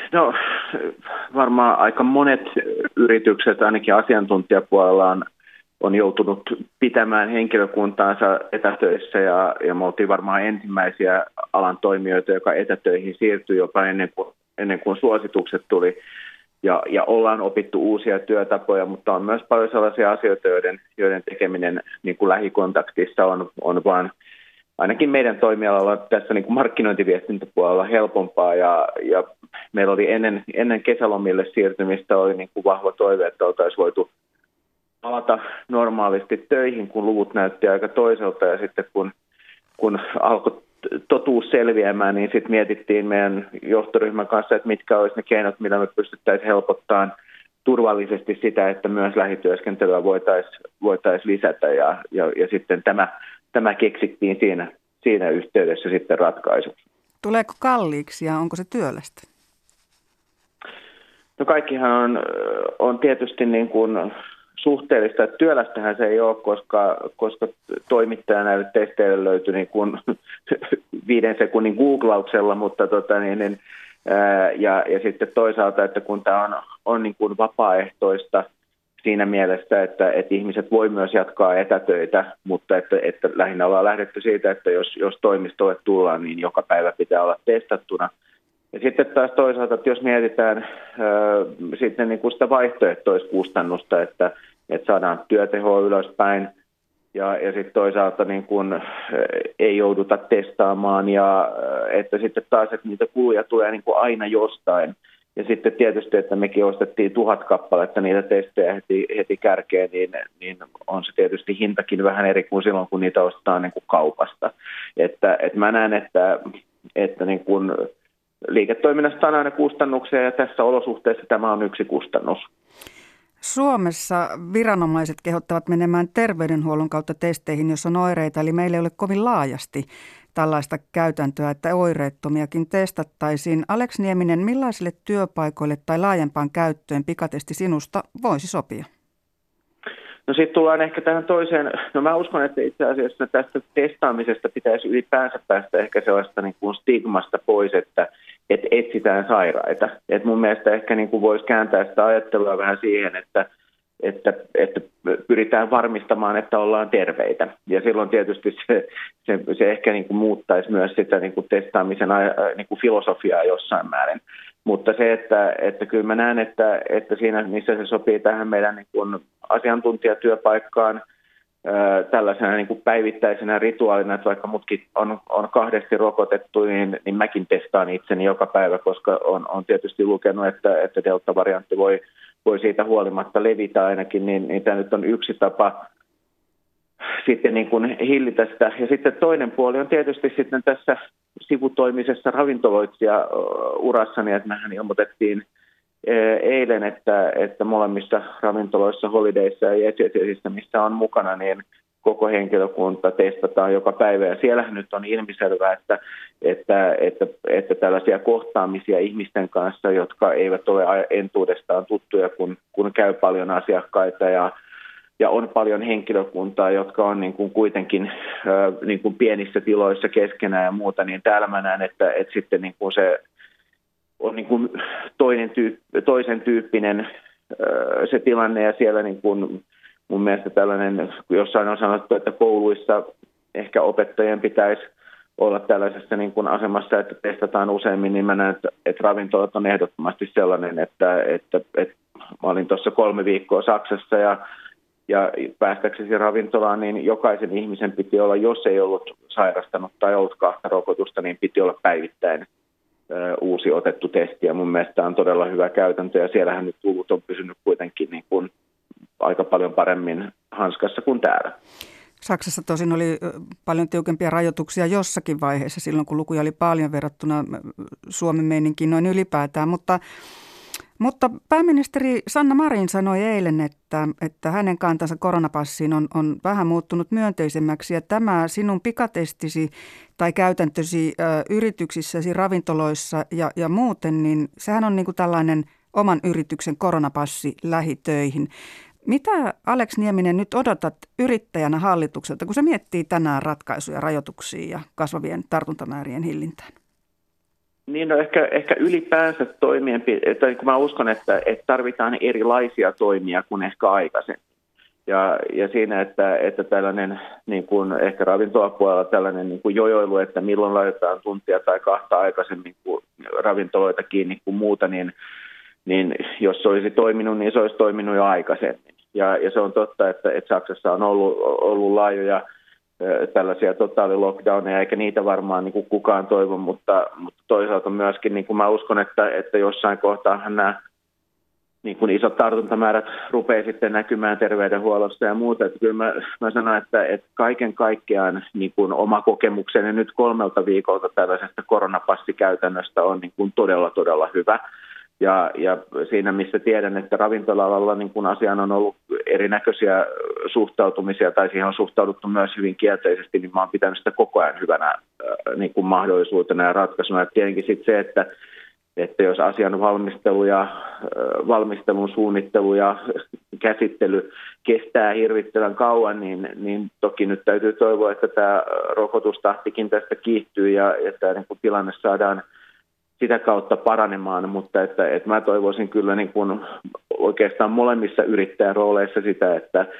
No varmaan aika monet yritykset, ainakin asiantuntijapuolella, on joutunut pitämään henkilökuntaansa etätöissä ja me oltiin varmaan ensimmäisiä alan toimijoita, joka etätöihin siirtyi jopa ennen kuin suositukset tuli. Ja ollaan opittu uusia työtapoja, mutta on myös paljon sellaisia asioita, joiden tekeminen niin kuin lähikontaktissa on vaan ainakin meidän toimialalla tässä niin kuin markkinointiviestintäpuolella helpompaa. Ja meillä oli ennen kesälomille siirtymistä oli niin kuin vahva toive, että oltaisiin voitu palata normaalisti töihin, kun luvut näytti aika toiselta. Ja sitten kun alkoi totuus selviämään, niin sitten mietittiin meidän johtoryhmän kanssa, että mitkä olisi ne keinot, millä me pystyttäisiin helpottamaan turvallisesti sitä, että myös lähityöskentelyä voitaisiin lisätä. Ja sitten tämä keksittiin siinä yhteydessä sitten ratkaisu. Tuleeko kalliiksi ja onko se työlästä? No kaikkihan on tietysti niin kuin suhteellista, että työlästähän se ei ole, koska toimittaja näille testeille löytyi niin kuin 5 sekunnin googlauksella, mutta ja sitten toisaalta, että kun tämä on niin kuin vapaaehtoista siinä mielessä, että ihmiset voi myös jatkaa etätöitä, mutta että lähinnä ollaan lähdetty siitä, että jos toimistolle tullaan, niin joka päivä pitää olla testattuna. Ja sitten taas toisaalta, että jos mietitään sitten niin kuin sitä vaihtoehtoiskustannusta, että saadaan työtehoa ylöspäin ja sitten toisaalta niin kuin ei jouduta testaamaan ja että sitten taas, että niitä kuluja tulee niin kuin aina jostain. Ja sitten tietysti, että mekin ostettiin 1000 kappaletta niitä testejä heti kärkeen, niin on se tietysti hintakin vähän eri kuin silloin, kun niitä ostetaan niin kuin kaupasta. Että mä näen, että niin kuin liiketoiminnasta on aina kustannuksia ja tässä olosuhteessa tämä on yksi kustannus. Suomessa viranomaiset kehottavat menemään terveydenhuollon kautta testeihin, jos on oireita. Eli meillä ei ole kovin laajasti tällaista käytäntöä, että oireettomiakin testattaisiin. Alex Nieminen, millaisille työpaikoille tai laajempaan käyttöön pikatesti sinusta voisi sopia? No sitten tullaan ehkä tähän toiseen. No mä uskon, että itse asiassa tästä testaamisesta pitäisi ylipäänsä päästä ehkä sellaista niin kuin stigmasta pois, että etsitään sairaita. Et mun mielestä ehkä niin kuin voisi kääntää sitä ajattelua vähän siihen, että pyritään varmistamaan, että ollaan terveitä. Ja silloin tietysti se ehkä niin kuin muuttaisi myös sitä niin kuin testaamisen niin kuin filosofiaa jossain määrin. Mutta se, että kyllä mä näen, että siinä, missä se sopii tähän meidän niin kuin asiantuntijatyöpaikkaan, tällaisena niin kuin päivittäisenä rituaalina, että vaikka mutkin on 2 rokotettu, niin mäkin testaan itseni joka päivä, koska on tietysti lukenut, että delta-variantti voi siitä huolimatta levitä ainakin, niin tämä nyt on yksi tapa sitten niin kuin hillitä sitä. Ja sitten toinen puoli on tietysti sitten tässä sivutoimisessa ravintoloitsija-urassani, että mehän ilmoitettiin eilen, että molemmissa ravintoloissa, Holidayssa ja Jetjetissä, missä on mukana, niin koko henkilökunta testataan joka päivä. Ja siellähän nyt on ilmiselvää, että tällaisia kohtaamisia ihmisten kanssa, jotka eivät ole entuudestaan tuttuja, kun käy paljon asiakkaita ja on paljon henkilökuntaa, jotka on niin kuin kuitenkin niin kuin pienissä tiloissa keskenään ja muuta, niin täällä mä näen, että sitten niin kuin se on niin kuin toisen tyyppinen se tilanne ja siellä niin kuin mun mielestä tällainen, jossain on sanottu, että kouluissa ehkä opettajien pitäisi olla tällaisessa niin kuin asemassa, että testataan useammin, niin mä näen, että ravintolat on ehdottomasti sellainen, että mä olin tuossa 3 viikkoa Saksassa ja päästäksesi ravintolaan, niin jokaisen ihmisen piti olla, jos ei ollut sairastanut tai ollut 2 rokotusta, niin piti olla päivittäin uusi otettu testi. Ja mun mielestä tämä on todella hyvä käytäntö ja siellähän nyt luvut on pysynyt kuitenkin niin kuin aika paljon paremmin hanskassa kuin täällä. Saksassa tosin oli paljon tiukempia rajoituksia jossakin vaiheessa silloin, kun lukuja oli paljon verrattuna Suomen meininkiin noin ylipäätään, mutta pääministeri Sanna Marin sanoi eilen, että hänen kantansa koronapassiin on vähän muuttunut myönteisemmäksi ja tämä sinun pikatestisi tai käytäntösi yrityksissäsi, ravintoloissa ja muuten, niin sehän on niin kuin tällainen oman yrityksen koronapassi lähitöihin. Mitä Alex Nieminen nyt odotat yrittäjänä hallitukselta, kun se miettii tänään ratkaisuja rajoituksiin ja kasvavien tartuntamäärien hillintään? Niin, no ehkä ylipäänsä tai kun mä uskon, että tarvitaan erilaisia toimia kuin ehkä aikaisemmin. Ja siinä, että tällainen niin kuin ehkä ravintolapuolella tällainen niin kuin jojoilu, että milloin laitetaan tuntia tai kahta aikaisemmin kuin ravintoloita kiinni kuin muuta, niin jos se olisi toiminut, niin se olisi toiminut jo aikaisemmin. Ja se on totta, että Saksassa on ollut laajoja tällaisia totaalilockdowneja, eikä niitä varmaan niin kuin kukaan toivo, mutta toisaalta myöskin niin kuin mä uskon, että jossain kohtaahan nämä niin kuin isot tartuntamäärät rupeaa sitten näkymään terveydenhuollossa ja muuta. Että kyllä mä sanon, että kaiken kaikkiaan niin kuin oma kokemukseni nyt 3 viikolta tällaisesta koronapassikäytännöstä on niin kuin todella, todella hyvä. Ja siinä, missä tiedän, että ravintola-alalla niin kun asiaan on ollut erinäköisiä suhtautumisia tai siihen on suhtauduttu myös hyvin kielteisesti, niin mä oon pitänyt sitä koko ajan hyvänä niin kuin mahdollisuutena ja ratkaisuna. Et tietenkin sitten se, että jos asian valmistelu ja valmistelun suunnittelu ja käsittely kestää hirvittävän kauan, niin toki nyt täytyy toivoa, että tämä rokotustahtikin tästä kiihtyy ja tämä niin kuin tilanne saadaan sitä kautta paranemaan, mutta että mä toivoisin kyllä niin kuin oikeastaan molemmissa yrittäjärooleissa sitä,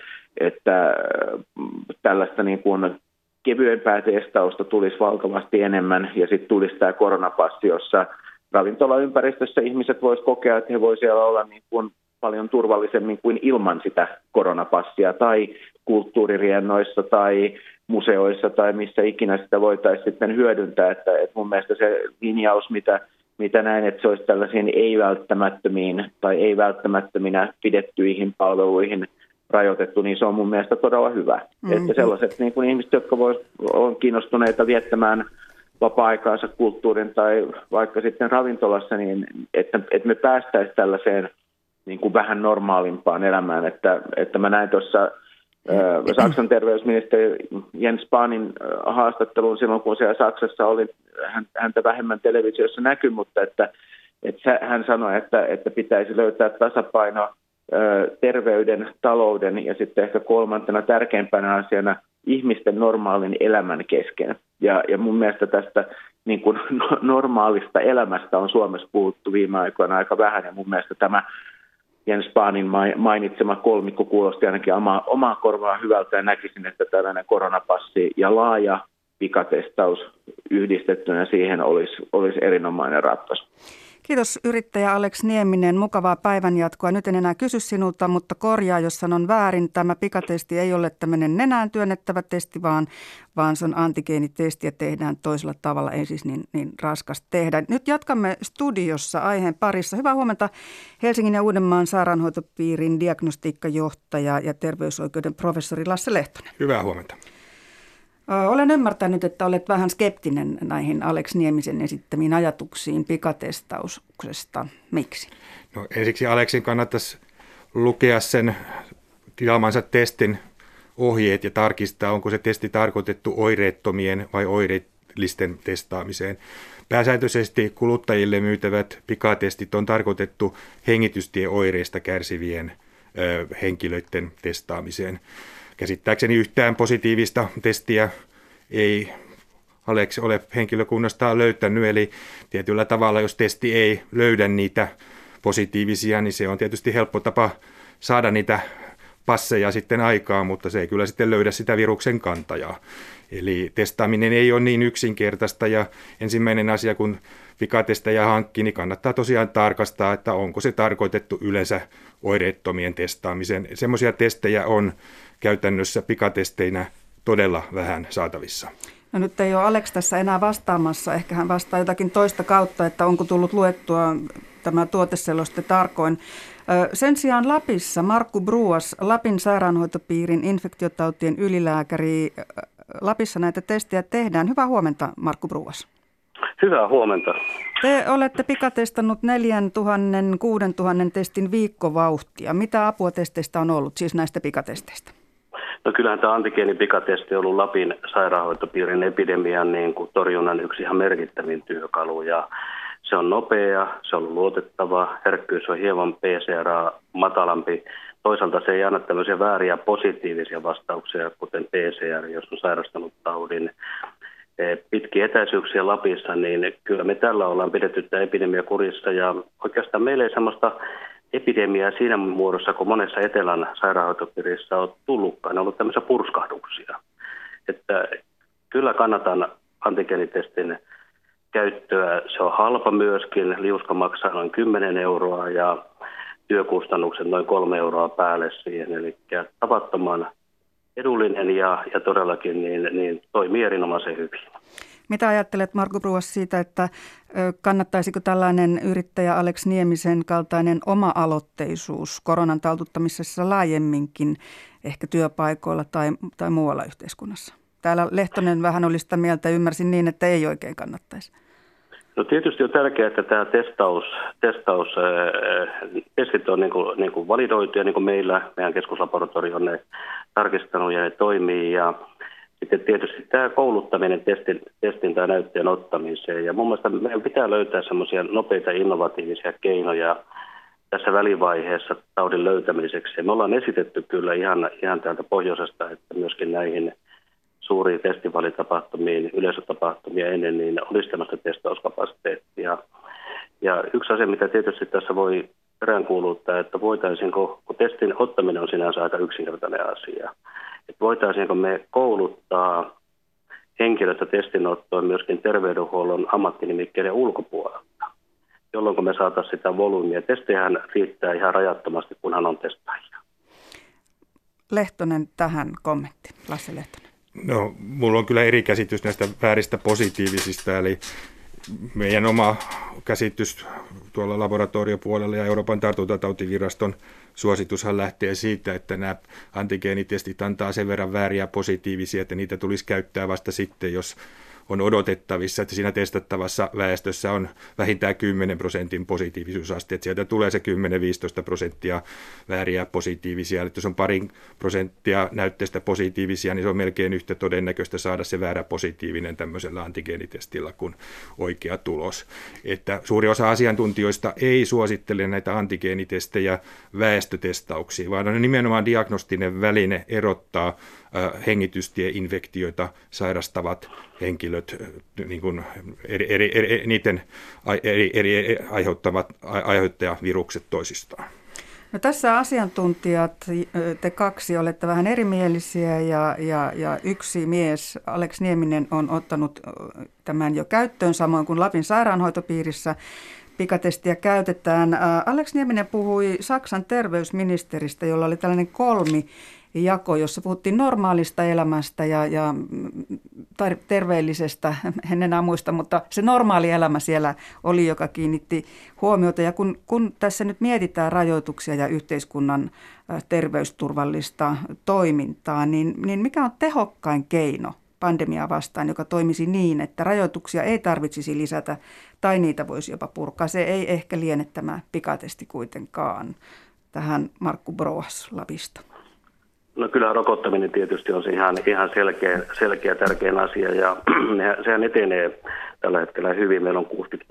että tällaista niin kuin kevyempää testausta tulisi valtavasti enemmän ja sitten tulisi tämä koronapassi, jossa ravintolaympäristössä ihmiset voisivat kokea, että he voisivat olla niin kuin paljon turvallisemmin kuin ilman sitä koronapassia tai kulttuuririennoissa tai museoissa tai missä ikinä sitä voitaisiin sitten hyödyntää. Että mun mielestä se linjaus, mitä näin, että se olisi tällaisiin ei-välttämättömiin tai ei-välttämättöminä pidettyihin palveluihin rajoitettu, niin se on mun mielestä todella hyvä. Mm-hmm. Että sellaiset niin kuin ihmiset, jotka on kiinnostuneita viettämään vapaa-aikaansa kulttuurin tai vaikka sitten ravintolassa, niin että me päästäisiin tällaiseen niin kuin vähän normaalimpaan elämään. Että mä näin tuossa Saksan terveysministeri Jens Spahnin haastatteluun silloin, kun siellä Saksassa oli häntä vähemmän televisiossa näky, mutta että hän sanoi, että pitäisi löytää tasapaino terveyden, talouden ja sitten ehkä kolmantena tärkeimpänä asiana ihmisten normaalin elämän kesken. Ja mun mielestä tästä niin kuin normaalista elämästä on Suomessa puhuttu viime aikoina aika vähän, ja mun mielestä tämä Jens Spahnin mainitsema kolmikko kuulosti ainakin omaa korvaa hyvältä, ja näkisin, että tällainen koronapassi ja laaja pikatestaus yhdistettynä siihen olisi erinomainen ratkaisu. Kiitos yrittäjä Alex Nieminen. Mukavaa päivänjatkoa. Nyt en enää kysy sinulta, mutta korjaa, jos sanon väärin. Tämä pikatesti ei ole tämmöinen nenään työnnettävä testi, vaan se on antigeenitesti ja tehdään toisella tavalla. Ei siis niin raskas tehdä. Nyt jatkamme studiossa aiheen parissa. Hyvää huomenta Helsingin ja Uudenmaan sairaanhoitopiirin diagnostiikkajohtaja ja terveysoikeuden professori Lasse Lehtonen. Hyvää huomenta. Olen ymmärtänyt, että olet vähän skeptinen näihin Alex Niemisen esittämiin ajatuksiin pikatestauksesta. Miksi? No ensiksi Aleksin kannattaisi lukea sen tilaamansa testin ohjeet ja tarkistaa, onko se testi tarkoitettu oireettomien vai oireellisten testaamiseen. Pääsääntöisesti kuluttajille myytävät pikatestit on tarkoitettu hengitystieoireista kärsivien henkilöiden testaamiseen. Käsittääkseni yhtään positiivista testiä ei Alex ole henkilökunnastaan löytänyt, eli tietyllä tavalla, jos testi ei löydä niitä positiivisia, niin se on tietysti helppo tapa saada niitä passeja sitten aikaan, mutta se ei kyllä sitten löydä sitä viruksen kantajaa. Eli testaaminen ei ole niin yksinkertaista, ja ensimmäinen asia, kun pikatestejä hankkii, niin kannattaa tosiaan tarkastaa, että onko se tarkoitettu yleensä oireettomien testaamiseen. Semmoisia testejä on käytännössä pikatesteinä todella vähän saatavissa. No nyt ei ole Alex tässä enää vastaamassa. Ehkä hän vastaa jotakin toista kautta, että onko tullut luettua tämä tuoteseloste tarkoin. Sen sijaan Lapissa Markku Bruas, Lapin sairaanhoitopiirin infektiotautien ylilääkäri. Lapissa näitä testejä tehdään. Hyvää huomenta, Markku Bruas. Hyvää huomenta. Te olette pikatestannut 4 000, 6 000 testin viikkovauhtia. Mitä apua testeistä on ollut, siis näistä pikatesteistä? No kyllähän tämä antigeenipikatesti on ollut Lapin sairaanhoitopiirin epidemian torjunnan yksi ihan merkittävin työkalu. Ja se on nopea, se on luotettava, herkkyys on hieman PCR matalampi. Toisaalta se ei anna tämmöisiä vääriä positiivisia vastauksia, kuten PCR, jos on sairastanut taudin. pitkiä etäisyyksiä Lapissa, niin kyllä me tällä ollaan pidetty tämä epidemia kurissa. Ja oikeastaan meillä ei sellaista epidemiaa siinä muodossa, kun monessa etelän sairaanhoitopiirissä on tullutkaan. Ne on ollut tämmöisiä purskahduksia. Että kyllä kannatan antigeenitestin käyttöä. Se on halpa myöskin. Liuska maksaa noin 10 euroa ja työkustannukset noin 3 euroa päälle siihen. Eli tavattoman edullinen ja todellakin niin toimii erinomaisen hyvin. Mitä ajattelet, Markku Bruas, siitä, että kannattaisiko tällainen yrittäjä Alex Niemisen kaltainen oma-aloitteisuus koronan taltuttamisessa laajemminkin ehkä työpaikoilla tai muualla yhteiskunnassa? Täällä Lehtonen vähän oli sitä mieltä, ymmärsin niin, että ei oikein kannattaisi. No tietysti on tärkeää, että tämä testit on niin kuin validoitu ja niin kuin meidän keskuslaboratorio on ne tarkistanut ja ne toimii. Ja sitten tietysti tämä kouluttaminen testin tai näytteen ottamiseen. Ja mun mielestä meidän pitää löytää semmoisia nopeita innovatiivisia keinoja tässä välivaiheessa taudin löytämiseksi. Ja me ollaan esitetty kyllä ihan täältä pohjoisesta, että myöskin näihin suuriin festivalitapahtumiin, yleisötapahtumia ennen, niin olisi tämmöistä testauskapasiteettia. Ja yksi asia, mitä tietysti tässä voi peräänkuuluttaa, että voitaisiinko, kun testin ottaminen on sinänsä aika yksinkertainen asia, että voitaisiinko me kouluttaa henkilöitä testinottoon myöskin terveydenhuollon ammattinimikkeiden ulkopuolelta, jolloin me saataisiin sitä volyymia. Testejähän riittää ihan rajattomasti, kunhan on testaajia. Lehtonen tähän kommentti. Lasse Lehtonen. No, mulla on kyllä eri käsitys näistä vääristä positiivisista, eli meidän oma käsitys tuolla laboratoriopuolella ja Euroopan tartuntatautiviraston suositushan lähtee siitä, että nämä antigeenitestit antaa sen verran vääriä positiivisia, että niitä tulisi käyttää vasta sitten, jos on odotettavissa, että siinä testattavassa väestössä on vähintään 10% positiivisuusaste, että sieltä tulee se 10-15% vääriä positiivisia, että jos on 2% näytteestä positiivisia, niin se on melkein yhtä todennäköistä saada se väärä positiivinen tämmöisellä antigeenitestillä kuin oikea tulos. Että suuri osa asiantuntijoista ei suosittele näitä antigeenitestejä väestötestauksiin, vaan on nimenomaan diagnostinen väline erottaa hengitystieinfektioita sairastavat henkilöt, niin kuin niiden aiheuttajavirukset toisistaan. No tässä asiantuntijat, te kaksi olette vähän erimielisiä ja yksi mies, Alex Nieminen, on ottanut tämän jo käyttöön, samoin kuin Lapin sairaanhoitopiirissä pikatestiä käytetään. Alex Nieminen puhui Saksan terveysministeristä, jolla oli tällainen kolmijako, jossa puhuttiin normaalista elämästä ja terveellisestä, en enää muista, mutta se normaali elämä siellä oli, joka kiinnitti huomiota. Ja kun tässä nyt mietitään rajoituksia ja yhteiskunnan terveysturvallista toimintaa, niin mikä on tehokkain keino pandemiaa vastaan, joka toimisi niin, että rajoituksia ei tarvitsisi lisätä tai niitä voisi jopa purkaa? Se ei ehkä liene tämä pikatesti kuitenkaan. Tähän Markku Bruas Lapista. No kyllä rokottaminen tietysti on se ihan selkeä tärkein asia ja sehän etenee tällä hetkellä hyvin. Meillä on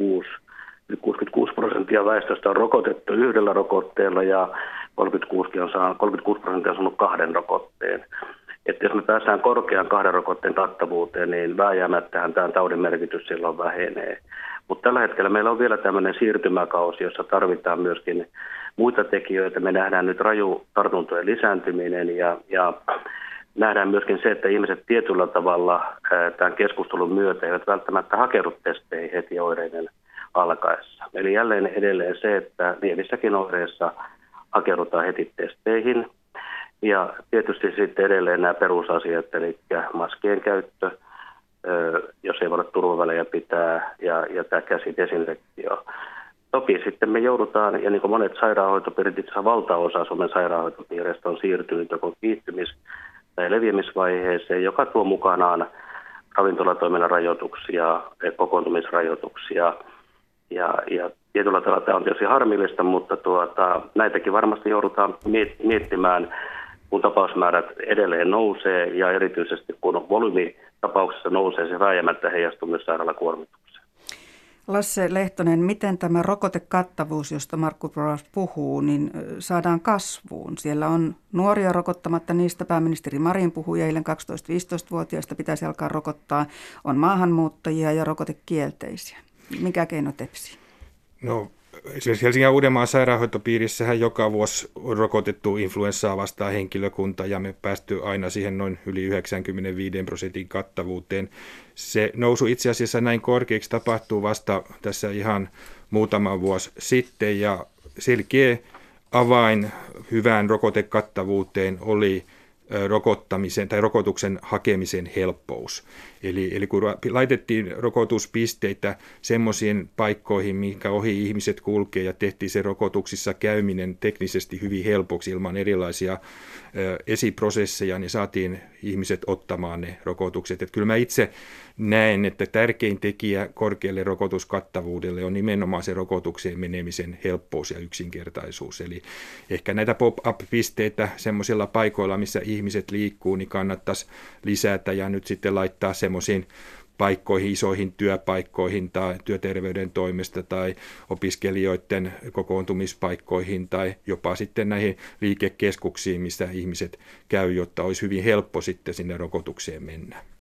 66% väestöstä on rokotettu yhdellä rokotteella ja 36% on saanut 2 rokotteen. Että jos me päästään korkean 2 rokotteen kattavuuteen, niin vääjäämättähän tämän taudin merkitys silloin vähenee. Mutta tällä hetkellä meillä on vielä tämmöinen siirtymäkausi, jossa tarvitaan myöskin muita tekijöitä. Me nähdään nyt raju tartuntojen lisääntyminen ja nähdään myöskin se, että ihmiset tietyllä tavalla tämän keskustelun myötä eivät välttämättä hakeudu testeihin heti oireiden alkaessa. Eli jälleen edelleen se, että lievissäkin oireissa hakeudutaan heti testeihin. Ja tietysti sitten edelleen nämä perusasiat, eli maskien käyttö, jos ei voida turvavälejä pitää, ja tämä käsidesinfektio. Toki sitten me joudutaan, ja niin kuin monet sairaanhoitopiirit, itse valtaosa Suomen sairaanhoitopiireistä on siirtynyt joko kiihtymis- tai leviämisvaiheeseen, joka tuo mukanaan ravintolatoiminnan rajoituksia, kokoontumisrajoituksia. Ja tietyllä tavalla tämä on tietysti harmillista, mutta näitäkin varmasti joudutaan miettimään, kun tapausmäärät edelleen nousee ja erityisesti kun volyymi tapauksessa nousee, se vääjäämättä heijastuu myös sairaalakuormitukseen. Lasse Lehtonen, miten tämä rokotekattavuus, josta Markku Borys puhuu, niin saadaan kasvuun? Siellä on nuoria rokottamatta, niistä pääministeri Marin puhui eilen 12-15-vuotiaista pitäisi alkaa rokottaa. On maahanmuuttajia ja rokotekielteisiä. Mikä keino tepsii? No, esimerkiksi Helsingin ja Uudenmaan sairaanhoitopiirissähän joka vuosi on rokotettu influenssaa vastaan henkilökunta ja me päästy aina siihen noin yli 95% kattavuuteen. Se nousu itse asiassa näin korkeaksi tapahtuu vasta tässä ihan muutama vuosi sitten ja selkeä avain hyvään rokotekattavuuteen oli rokottamisen tai rokotuksen hakemisen helppous. Eli kun laitettiin rokotuspisteitä semmoisiin paikkoihin, minkä ohi ihmiset kulkee ja tehtiin se rokotuksissa käyminen teknisesti hyvin helpoksi ilman erilaisia esiprosesseja, niin saatiin ihmiset ottamaan ne rokotukset. Että kyllä mä itse näen, että tärkein tekijä korkealle rokotuskattavuudelle on nimenomaan se rokotukseen menemisen helppous ja yksinkertaisuus. Eli ehkä näitä pop-up-pisteitä semmoisilla paikoilla, missä ihmiset liikkuu, niin kannattaisi lisätä ja nyt sitten laittaa semmoisiin paikkoihin, isoihin työpaikkoihin tai työterveyden toimesta tai opiskelijoiden kokoontumispaikkoihin tai jopa sitten näihin liikekeskuksiin, missä ihmiset käy, jotta olisi hyvin helppo sitten sinne rokotukseen mennä.